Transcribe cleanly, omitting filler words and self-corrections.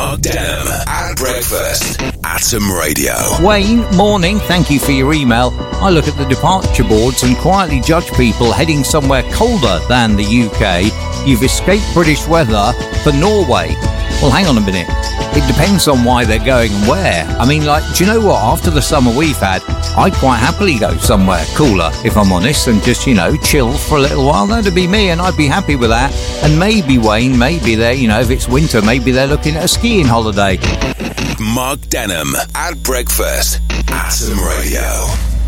Mark Denham at breakfast. Atom Radio. Wayne, morning. Thank you for your email. I look at the departure boards and quietly judge people heading somewhere colder than the UK. You've escaped British weather for Norway. Well, hang on a minute. It depends on why they're going and where. I mean, like, do you know what? After the summer we've had, I'd quite happily go somewhere cooler, if I'm honest, and just, chill for a little while. That'd be me, and I'd be happy with that. And maybe, Wayne, maybe they're, if it's winter, maybe they're looking at a skiing holiday. Mark Denham at breakfast. Atom Radio.